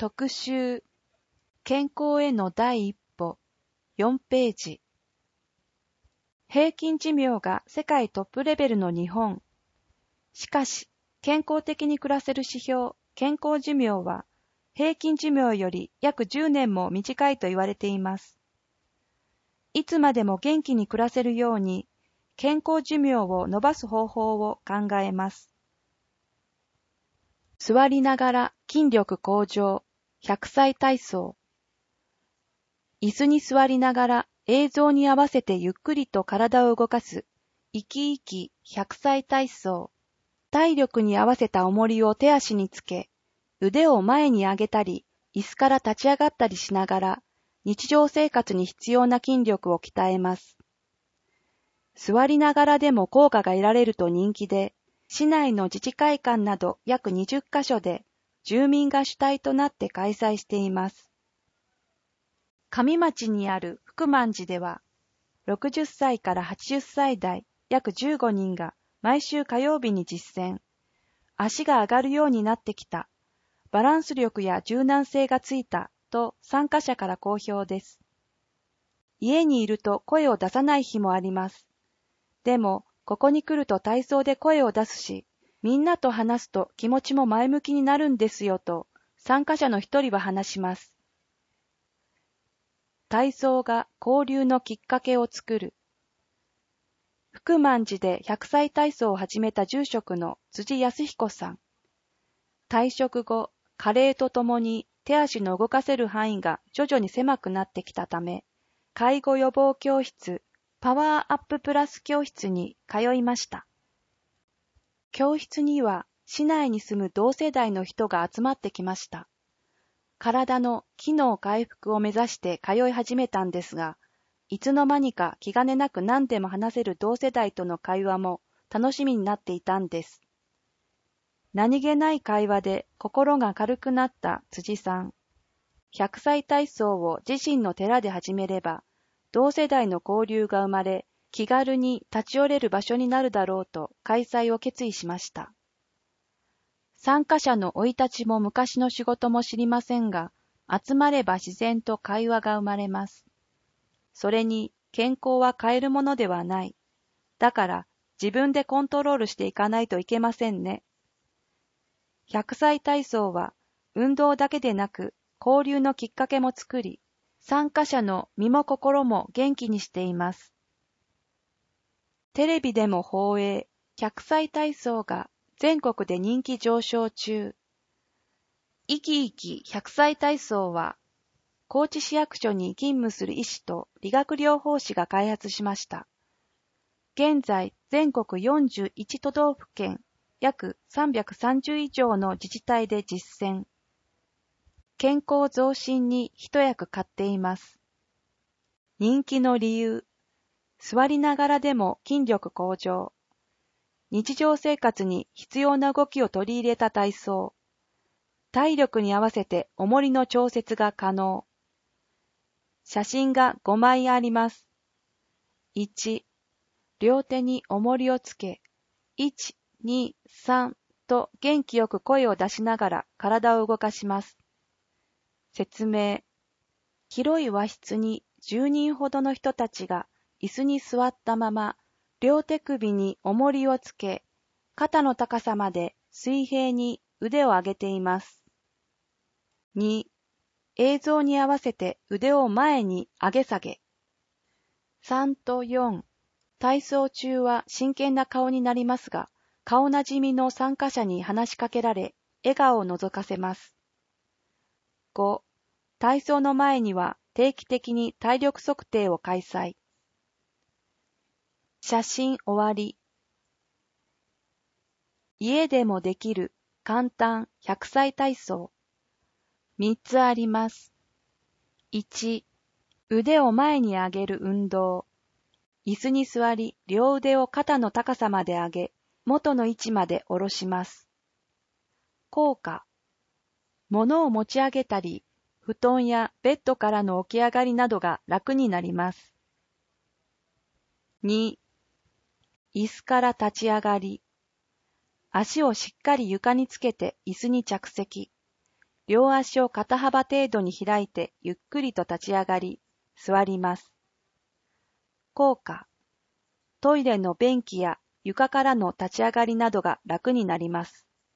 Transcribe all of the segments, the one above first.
特集健康への第一歩4ページ平均寿命が世界トップレベルの日本。しかし、健康的に暮らせる指標、健康寿命は平均寿命より約10年も短いと言われています。いつまでも元気に暮らせるように、健康寿命を伸ばす方法を考えます。座りながら筋力向上、100歳体操。椅子に座りながら映像に合わせてゆっくりと体を動かす、生き生き100歳体操。体力に合わせた重りを手足につけ、腕を前に上げたり、椅子から立ち上がったりしながら、日常生活に必要な筋力を鍛えます。座りながらでも効果が得られると人気で、市内の自治会館など約20カ所で住民が主体となって開催しています。上町にある福満寺では、60歳から80歳代約15人が毎週火曜日に実践。足が上がるようになってきた。バランス力や柔軟性がついたと参加者から好評です。家にいると声を出さない日もあります。でも、ここに来ると体操で声を出すし、みんなと話すと気持ちも前向きになるんですよと、参加者の一人は話します。体操が交流のきっかけを作る。福満寺で100歳体操を始めた住職の辻康彦さん。退職後、加齢とともに手足の動かせる範囲が徐々に狭くなってきたため、介護予防教室、パワーアッププラス教室に通いました。教室には市内に住む同世代の人が集まってきました。体の機能回復を目指して通い始めたんですが、いつの間にか気兼ねなく何でも話せる同世代との会話も楽しみになっていたんです。何気ない会話で心が軽くなった辻さん。100歳体操を自身の寺で始めれば、同世代の交流が生まれ、気軽に立ち寄れる場所になるだろうと開催を決意しました。参加者の生い立ちも昔の仕事も知りませんが、集まれば自然と会話が生まれます。それに、健康は変えるものではない。だから、自分でコントロールしていかないといけませんね。100歳体操は、運動だけでなく、交流のきっかけも作り、参加者の身も心も元気にしています。テレビでも放映、100歳体操が全国で人気上昇中。生き生き100歳体操は、高知市役所に勤務する医師と理学療法士が開発しました。現在、全国41都道府県、約330以上の自治体で実践。健康増進に一役買っています。人気の理由、座りながらでも筋力向上。日常生活に必要な動きを取り入れた体操。体力に合わせて重りの調節が可能。写真が5枚あります。1、両手に重りをつけ、1、2、3と元気よく声を出しながら体を動かします。説明。広い和室に10人ほどの人たちが椅子に座ったまま、両手首に重りをつけ、肩の高さまで水平に腕を上げています。2、映像に合わせて腕を前に上げ下げ。3と4、体操中は真剣な顔になりますが、顔なじみの参加者に話しかけられ、笑顔を覗かせます。5、体操の前には定期的に体力測定を開催。写真終わり。家でもできる簡単100歳体操。3つあります。1、腕を前に上げる運動。椅子に座り、両腕を肩の高さまで上げ、元の位置まで下ろします。効果。物を持ち上げたり、布団やベッドからの起き上がりなどが楽になります。2、椅子から立ち上がり。足をしっかり床につけて椅子に着席。 両足を肩幅程度に開いてゆっくりと立ち上がり、座ります。効果。トイレの便器や床からの立ち上がりなどが楽になります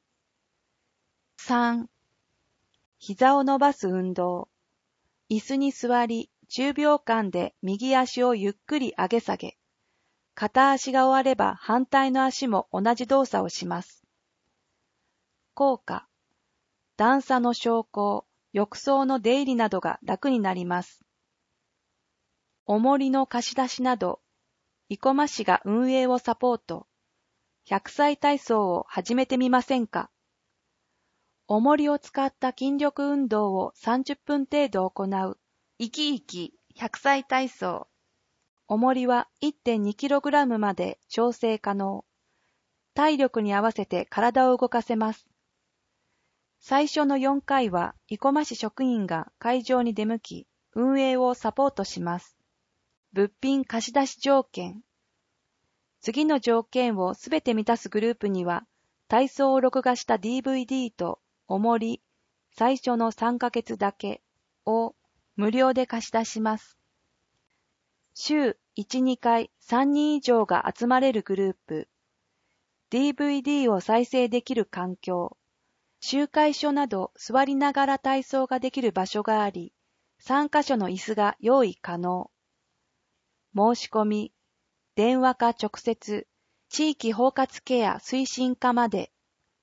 。3. 膝を伸ばす運動。椅子に座り、10秒間で右足をゆっくり上げ下げ。片足が終われば反対の足も同じ動作をします。効果。段差の昇降、浴槽の出入りなどが楽になります。重りの貸し出しなど、生駒市が運営をサポート。100歳体操を始めてみませんか？重りを使った筋力運動を30分程度行う、生き生き100歳体操。重りは 1.2kg まで調整可能。体力に合わせて体を動かせます。最初の4回は生駒市職員が会場に出向き、運営をサポートします。物品貸し出し条件。次の条件をすべて満たすグループには、体操を録画した DVD と重り、最初の3ヶ月だけを無料で貸し出します。週1、2回3人以上が集まれるグループ、DVD を再生できる環境、集会所など座りながら体操ができる場所があり、3カ所の椅子が用意可能。申し込み、電話か直接、地域包括ケア推進課まで。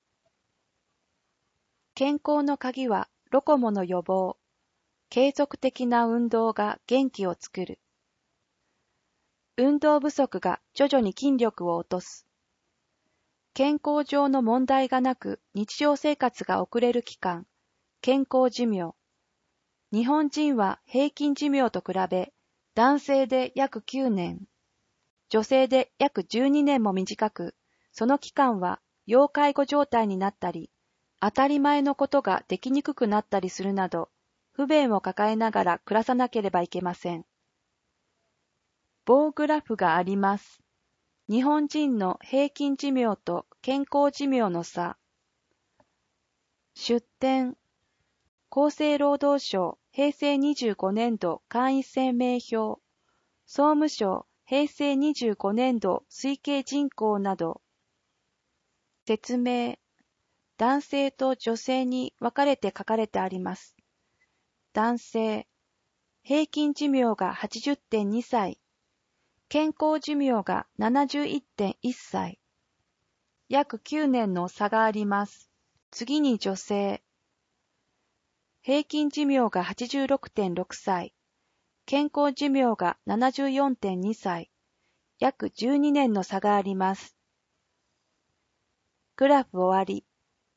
健康の鍵はロコモの予防。継続的な運動が元気を作る。運動不足が徐々に筋力を落とす。健康上の問題がなく日常生活が送れる期間、健康寿命。日本人は平均寿命と比べ、男性で約9年、女性で約12年も短く、その期間は要介護状態になったり、当たり前のことができにくくなったりするなど、不便を抱えながら暮らさなければいけません。棒グラフがあります。日本人の平均寿命と健康寿命の差。出典。厚生労働省平成25年度簡易声明表。総務省平成25年度推計人口など。説明。男性と女性に分かれて書かれてあります。男性。平均寿命が 80.2 歳。健康寿命が 71.1 歳。約9年の差があります。次に女性。平均寿命が 86.6 歳。健康寿命が 74.2 歳。約12年の差があります。グラフ終わり。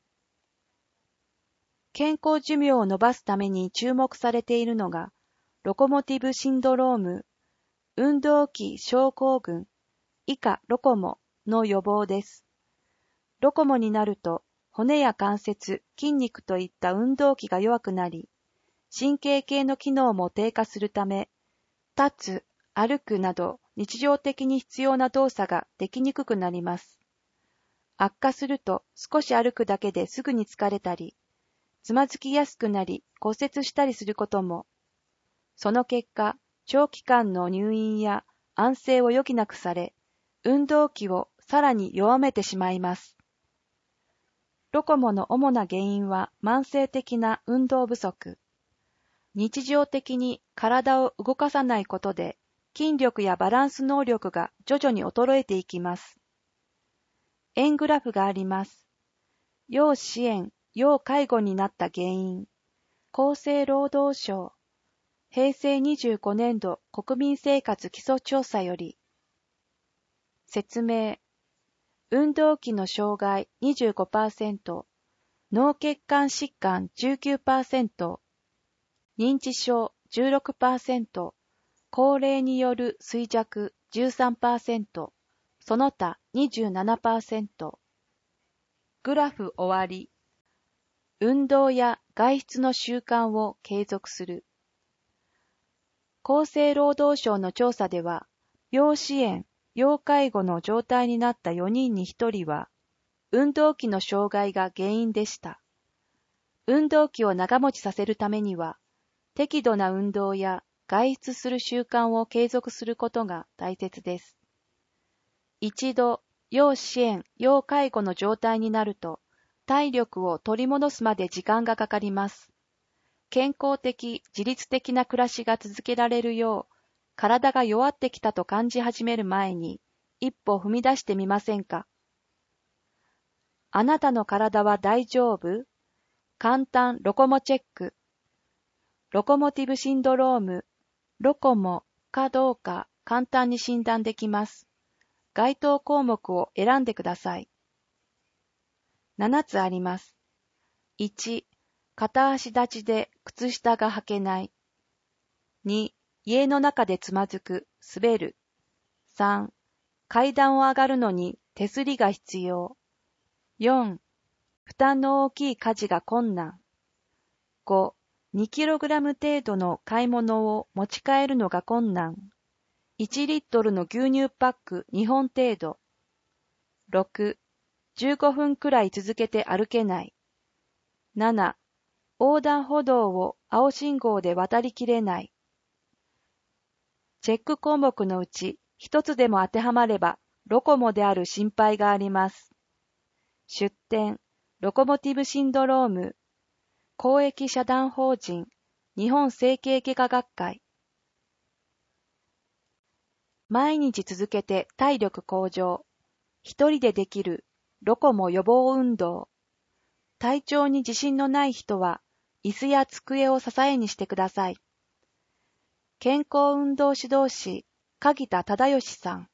健康寿命を伸ばすために注目されているのが、ロコモティブシンドローム、運動器症候群、以下ロコモの予防です。ロコモになると、骨や関節、筋肉といった運動器が弱くなり、神経系の機能も低下するため、立つ、歩くなど日常的に必要な動作ができにくくなります。悪化すると少し歩くだけですぐに疲れたり、つまずきやすくなり骨折したりすることも。その結果、長期間の入院や安静を余儀なくされ、運動器をさらに弱めてしまいます。ロコモの主な原因は慢性的な運動不足。日常的に体を動かさないことで、筋力やバランス能力が徐々に衰えていきます。円グラフがあります。要支援、要介護になった原因。厚生労働省。平成25年度国民生活基礎調査より。説明。運動器の障害 25%、脳血管疾患 19%、認知症 16%、高齢による衰弱 13%、その他 27%。グラフ終わり。運動や外出の習慣を継続する。厚生労働省の調査では、要支援、要介護の状態になった4人に1人は、運動器の障害が原因でした。 運動器を長持ちさせるためには、適度な運動や外出する習慣を継続することが大切です。一度、要支援・要介護の状態になると、体力を取り戻すまで時間がかかります。健康的・自律的な暮らしが続けられるよう、体が弱ってきたと感じ始める前に、一歩踏み出してみませんか。あなたの体は大丈夫？簡単ロコモチェック。ロコモティブシンドローム、ロコモかどうか簡単に診断できます。該当項目を選んでください。7つあります。1、片足立ちで靴下が履けない。2、家の中でつまずく、滑る。3、階段を上がるのに手すりが必要。4、負担の大きい家事が困難。5、2kg 程度の買い物を持ち帰るのが困難。1リットルの牛乳パック2本程度。6、15分くらい続けて歩けない。7、横断歩道を青信号で渡りきれない。チェック項目のうち一つでも当てはまればロコモである心配があります。出典、ロコモティブシンドローム、公益社団法人、日本整形外科学会。毎日続けて体力向上。一人でできるロコモ予防運動。体調に自信のない人は、椅子や机を支えにしてください。健康運動指導士、鍵田忠義さん。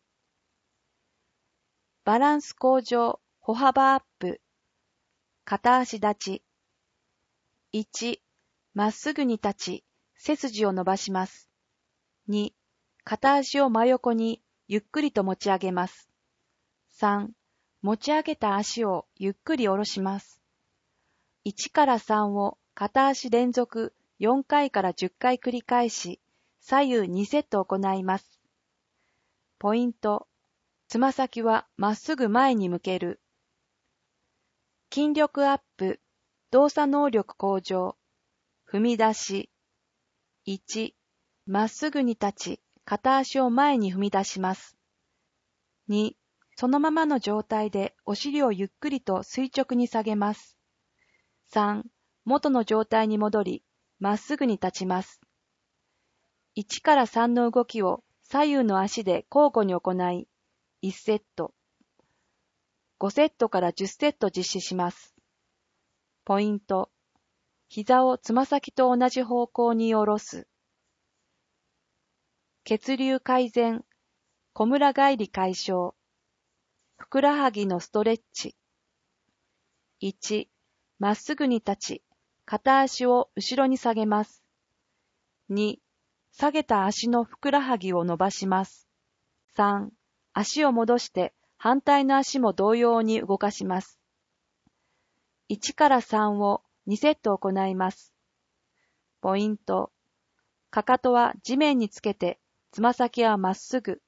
バランス向上、歩幅アップ。片足立ち。1、まっすぐに立ち、背筋を伸ばします。2、片足を真横にゆっくりと持ち上げます。3、持ち上げた足をゆっくり下ろします。1から3を片足連続4回から10回繰り返し、左右2セット行います。ポイント、つま先はまっすぐ前に向ける。筋力アップ、動作能力向上。踏み出し。1、まっすぐに立ち、片足を前に踏み出します。2、そのままの状態でお尻をゆっくりと垂直に下げます。3、元の状態に戻り、まっすぐに立ちます。1から3の動きを左右の足で交互に行い、1セット。5セットから10セット実施します。ポイント。膝をつま先と同じ方向に下ろす。血流改善、こむら返り解消。ふくらはぎのストレッチ。1、まっすぐに立ち、片足を後ろに下げます。2、下げた足のふくらはぎを伸ばします。3、足を戻して反対の足も同様に動かします。1から3を2セット行います。ポイント。かかとは地面につけて、つま先はまっすぐ。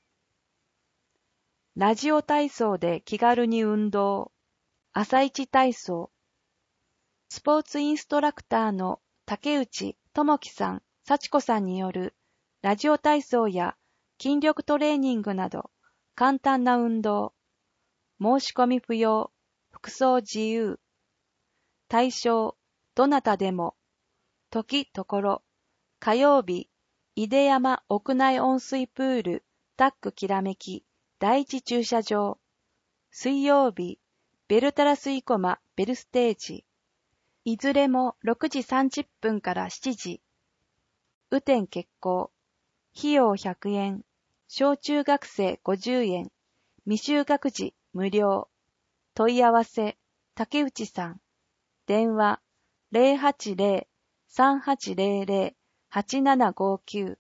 ラジオ体操で気軽に運動。朝一体操。スポーツインストラクターの竹内智樹さん、幸子さんによるラジオ体操や筋力トレーニングなど簡単な運動。申し込み不要。服装自由。対象、どなたでも。時ところ。火曜日、出山屋内温水プール、タックきらめき、第一駐車場。水曜日、ベルタラスイコマベルステージ。いずれも6時30分から7時。雨天決行。費用100円。小中学生50円。未就学児無料。問い合わせ、竹内さん。電話、080-3800-8759。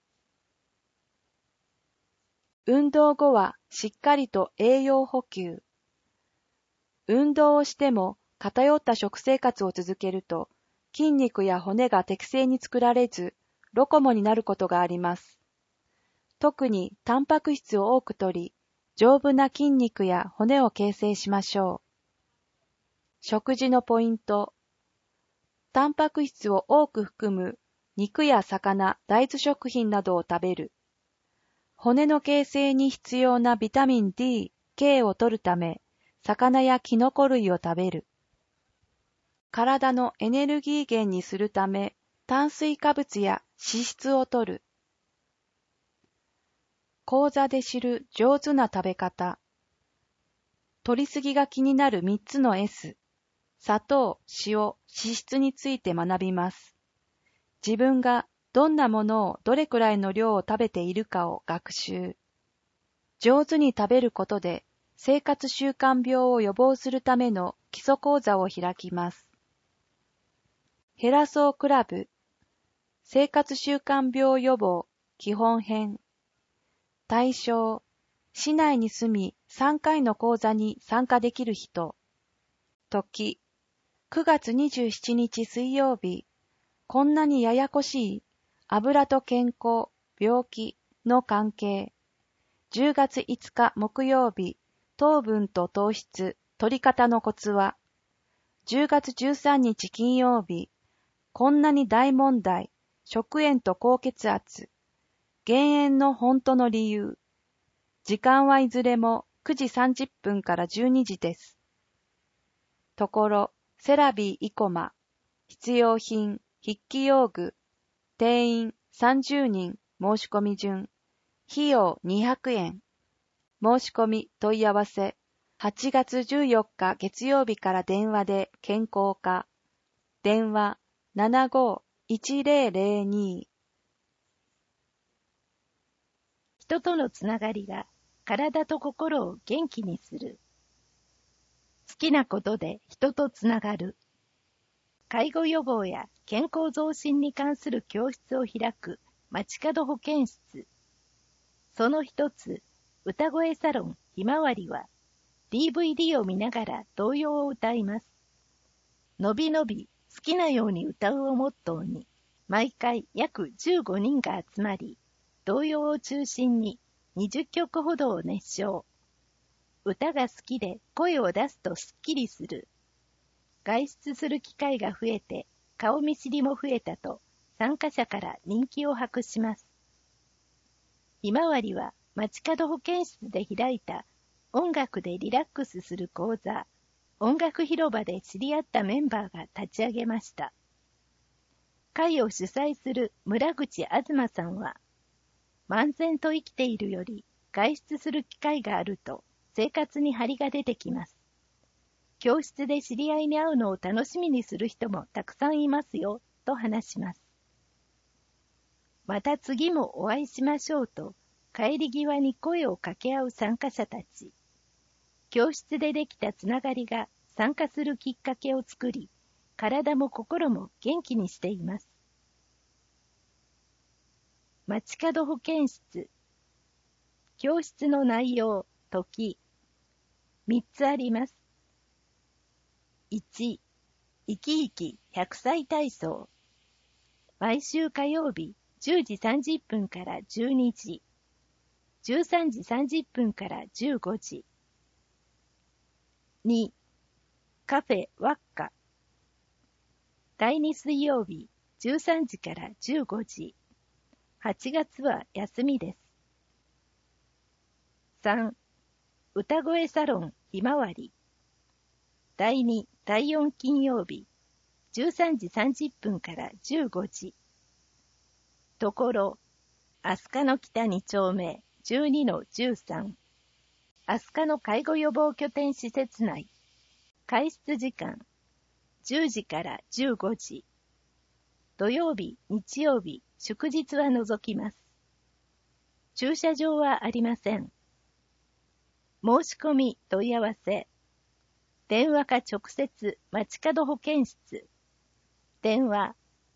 運動後はしっかりと栄養補給。運動をしても偏った食生活を続けると、筋肉や骨が適正に作られず、ロコモになることがあります。特にタンパク質を多く摂り、丈夫な筋肉や骨を形成しましょう。食事のポイント。 タンパク質を多く含む肉や魚、大豆食品などを食べる。骨の形成に必要なビタミン D、K を摂るため、魚やキノコ類を食べる。体のエネルギー源にするため、炭水化物や脂質を摂る。講座で知る上手な食べ方。摂りすぎが気になる3つの S。砂糖、塩、脂質について学びます。自分がどんなものをどれくらいの量を食べているかを学習。上手に食べることで生活習慣病を予防するための基礎講座を開きます。減らそうクラブ。生活習慣病予防基本編。対象。市内に住み3回の講座に参加できる人。時。9月27日水曜日。こんなにややこしい油と健康、病気の関係。10月5日木曜日、糖分と糖質、取り方のコツは。10月13日金曜日、こんなに大問題、食塩と高血圧。減塩の本当の理由。時間はいずれも9時30分から12時です。ところ、セラビー生駒、必要品、筆記用具、定員30人、申し込み順、費用200円。申し込み問い合わせ、8月14日月曜日から電話で健康課。電話75-1002。 人とのつながりが体と心を元気にする。好きなことで人とつながる。介護予防や健康増進に関する教室を開く街角保健室。その一つ、歌声サロンひまわりは DVD を見ながら童謡を歌います。のびのび好きなように歌うをモットーに、毎回約15人が集まり、童謡を中心に20曲ほどを熱唱。歌が好きで声を出すとすっきりする。外出する機会が増えて顔見知りも増えたと参加者から人気を博します。ひまわりは街角保健室で開いた音楽でリラックスする講座、音楽広場で知り合ったメンバーが立ち上げました。会を主催する村口あずまさんは、漫然と生きているより外出する機会があると生活に張りが出てきます。教室で知り合いに会うのを楽しみにする人もたくさんいますよ、と話します。また次もお会いしましょうと、帰り際に声を掛け合う参加者たち。教室でできたつながりが参加するきっかけを作り、体も心も元気にしています。街角保健室。教室の内容、時。3つあります。1、生き生き100歳体操。毎週火曜日10時30分から12時、13時30分から15時。2、カフェワッカ。第2水曜日13時から15時。8月は休みです。3、歌声サロンひまわり。第2、第4金曜日、13時30分から15時。ところ、飛鳥の北2丁目 12-13。飛鳥の介護予防拠点施設内。開室時間、10時から15時。土曜日、日曜日、祝日は除きます。駐車場はありません。申し込み問い合わせ。電話か直接街角保健室。電話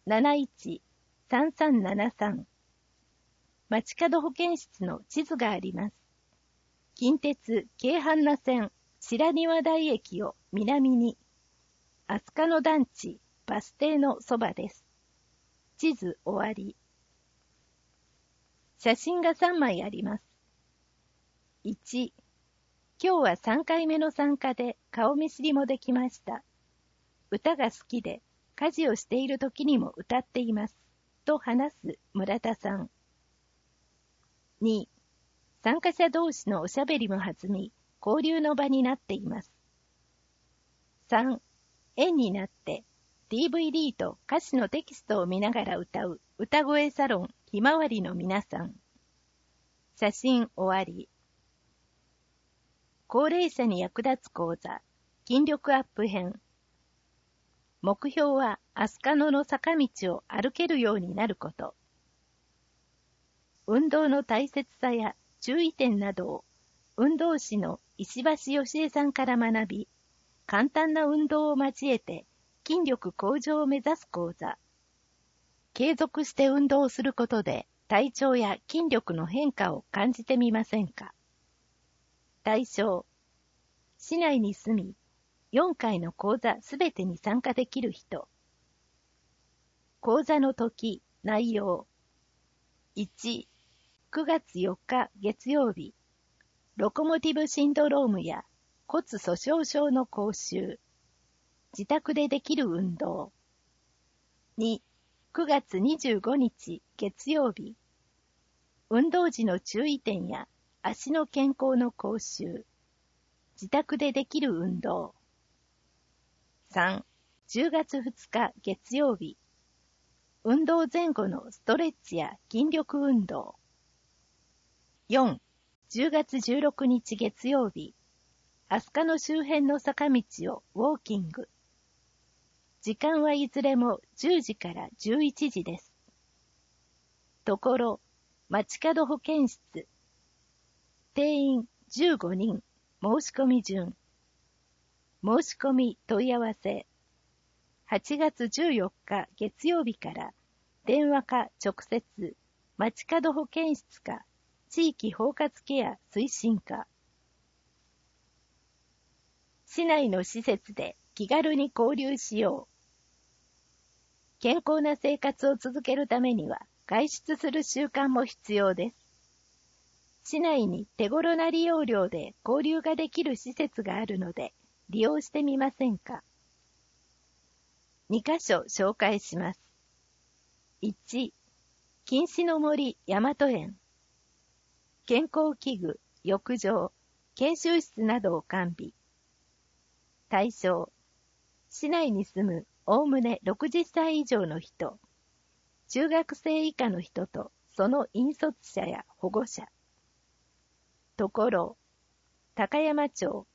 71-3373。街角保健室の地図があります。近鉄京阪那線白庭台駅を南に、飛鳥の団地バス停のそばです。地図終わり。写真が3枚あります。1、今日は3回目の参加で顔見知りもできました。歌が好きで家事をしている時にも歌っています。と話す村田さん。2、参加者同士のおしゃべりも弾み、交流の場になっています。3、円になって DVD と歌詞のテキストを見ながら歌う歌声サロンひまわりの皆さん。写真終わり。高齢者に役立つ講座、筋力アップ編。目標は飛鳥野の坂道を歩けるようになること。運動の大切さや注意点などを運動士の石橋義恵さんから学び、簡単な運動を交えて筋力向上を目指す講座。継続して運動することで体調や筋力の変化を感じてみませんか？対象、市内に住み、4回の講座すべてに参加できる人。講座の時、内容。1、9月4日月曜日、ロコモティブシンドロームや骨粗鬆症の講習。自宅でできる運動。2、9月25日月曜日、運動時の注意点や足の健康の講習。自宅でできる運動。3、10月2日月曜日、運動前後のストレッチや筋力運動。4、10月16日月曜日、飛鳥の周辺の坂道をウォーキング。時間はいずれも10時から11時です。ところ、街角保健室。定員15人、申し込み順。申し込み問い合わせ。8月14日月曜日から電話か直接、街角保健室か地域包括ケア推進課。市内の施設で気軽に交流しよう。健康な生活を続けるためには外出する習慣も必要です。市内に手頃な利用料で交流ができる施設があるので利用してみませんか。2カ所紹介します。1、錦糸の森大和園。健康器具、浴場、研修室などを完備。対象、市内に住むおおむね60歳以上の人、中学生以下の人とその引率者や保護者。ところ、高山町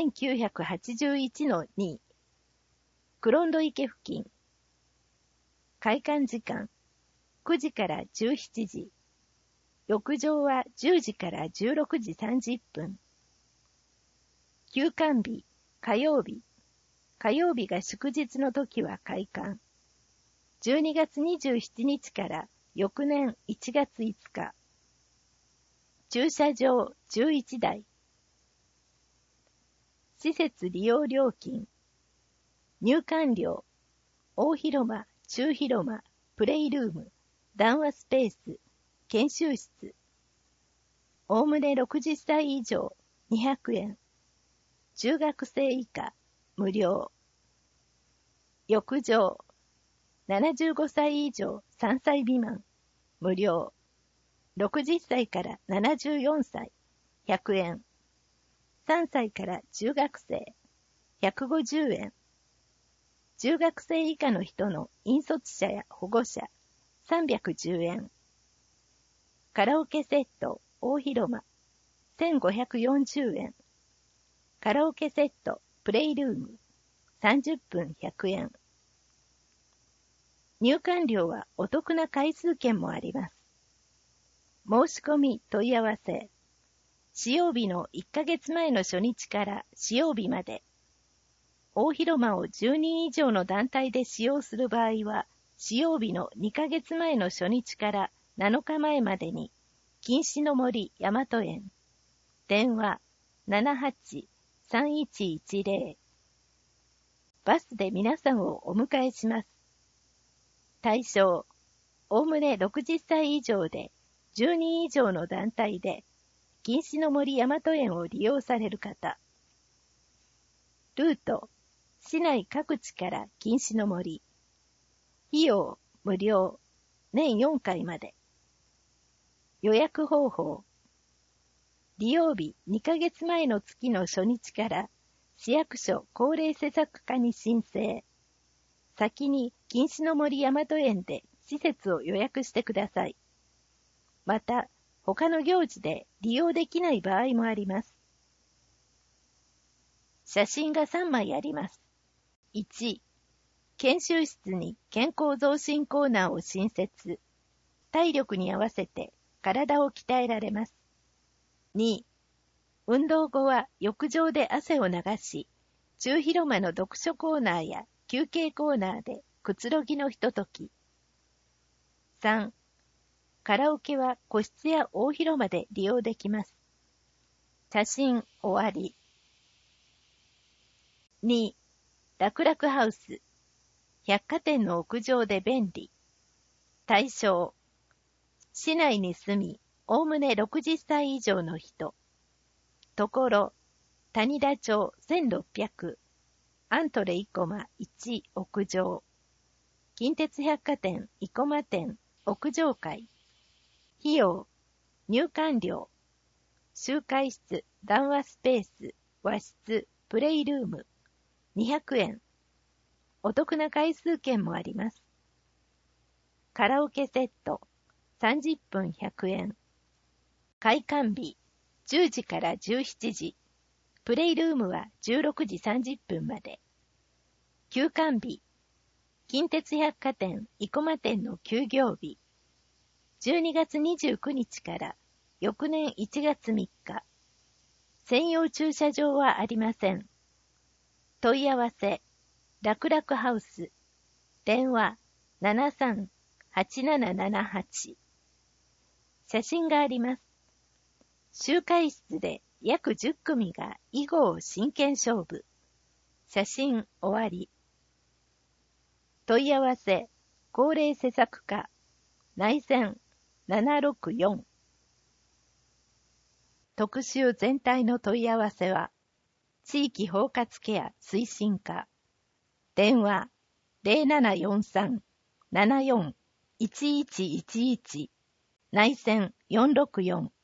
1981-2、黒ンド池付近。開館時間、9時から17時。浴場は10時から16時30分。休館日、火曜日。火曜日が祝日の時は開館。12月27日から翌年1月5日。駐車場11台。施設利用料金。入館料。大広間、中広間、プレイルーム、談話スペース、研修室。おおむね60歳以上200円。中学生以下無料。浴場。75歳以上3歳未満無料。60歳から74歳100円。3歳から中学生150円。中学生以下の人の引率者や保護者310円。カラオケセット大広間1540円。カラオケセットプレイルーム30分100円。入館料はお得な回数券もあります。申し込み問い合わせ。使用日の1ヶ月前の初日から使用日まで。大広間を10人以上の団体で使用する場合は、使用日の2ヶ月前の初日から7日前までに、錦糸の森大和園。電話78-3110。バスで皆さんをお迎えします。対象、おおむね60歳以上で10人以上の団体で、錦糸の森大和園を利用される方。ルート、市内各地から錦糸の森、 費用無料。年4回まで。予約方法。利用日2ヶ月前の月の初日から市役所高齢施策課に申請。先に錦糸の森大和園で施設を予約してください。また、他の行事で利用できない場合もあります。写真が3枚あります。1、研修室に健康増進コーナーを新設。体力に合わせて体を鍛えられます。2、運動後は浴場で汗を流し、中広間の読書コーナーや休憩コーナーでくつろぎのひととき。3、カラオケは個室や大広間で利用できます。写真終わり。2、楽々ハウス。百貨店の屋上で便利。対象。市内に住み、おおむね60歳以上の人。ところ、谷田町1600。アントレ生駒1屋上。近鉄百貨店生駒店屋上会。費用。入館料。集会室、談話スペース、和室、プレイルーム。200円。お得な回数券もあります。カラオケセット。30分100円。開館日。10時から17時。プレイルームは16時30分まで。休館日。近鉄百貨店生駒店の休業日。12月29日から翌年1月3日。専用駐車場はありません。問い合わせ。楽々ハウス。電話 73-8778。写真があります。集会室で約10組が囲碁を真剣勝負。写真終わり。問い合わせ。高齢施策課。内線764。特集全体の問い合わせは、地域包括ケア推進課。電話 0743-74-1111 内線464